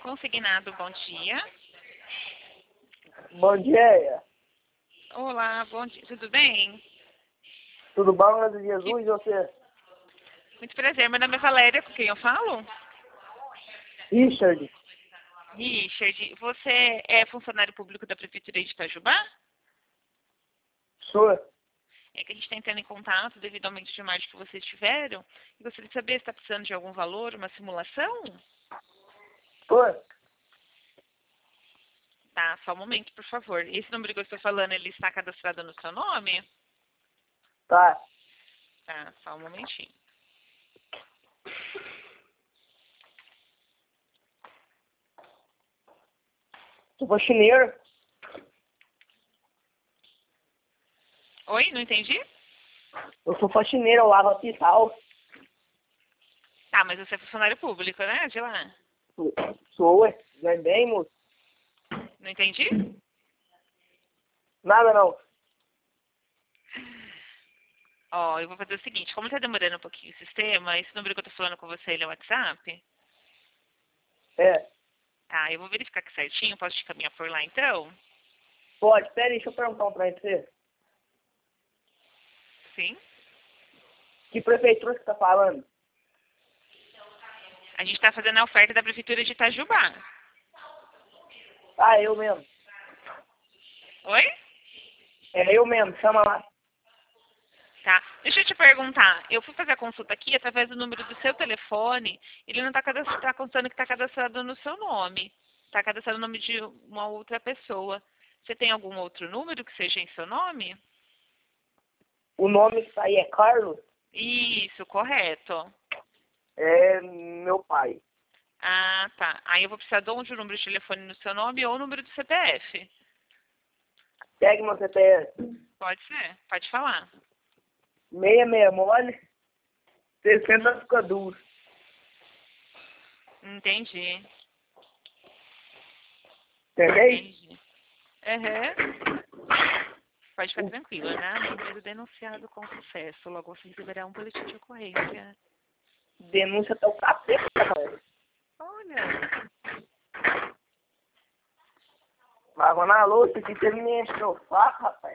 Consignado, bom dia. Bom dia, Olá, bom dia. Tudo bem? tudo bom, graças a Jesus, e você? Muito prazer. Meu nome é Valéria, com quem eu falo? Richard, Richard, você é funcionário público da Prefeitura de Itajubá? sou, É que a gente está entrando em contato devido ao aumento de margem que vocês tiveram. E gostaria de saber se está precisando de algum valor, uma simulação? sou, Tá, só um momento, por favor. Esse número que eu estou falando, ele está cadastrado no seu nome? tá, Tá, só um momentinho. sou faxineiro, Oi, não entendi? eu sou faxineiro, eu lavo hospital, Tá, mas você é funcionário público, né? De lá. sou, ué, não é bem, moço? Não entendi? Nada não, Ó, eu vou fazer o seguinte, como tá demorando um pouquinho o sistema, esse número que eu tô falando com você, ele é o WhatsApp? é, Tá, eu vou verificar aqui certinho, posso te caminhar por lá então? pode, pera aí, deixa eu perguntar um pra você, Sim. que prefeitura você tá falando? A gente tá fazendo a oferta da Prefeitura de Itajubá. Ah, eu mesmo, Oi? é eu mesmo, chama lá, Tá. Deixa eu te perguntar, eu fui fazer a consulta aqui através do número do seu telefone, ele não tá, tá constando que tá cadastrado no seu nome. Tá cadastrado no nome de uma outra pessoa. Você tem algum outro número que seja em seu nome? o nome que tá aí é Carlos, Isso, correto. é meu pai, Ah, tá. Aí eu vou precisar de um número de telefone no seu nome ou o número do CPF. pegue meu CPF, Pode ser, pode falar. 66 mole, 60 fica duro, Entendi. entendeu? Entendi. Uhum. Pode ficar tranquila, né? Número denunciado com sucesso. Logo assim receberá um boletim de ocorrência. Denúncia até o capeta, rapaz. Olha. Lavando a louça aqui, você me encheu o saco, rapaz.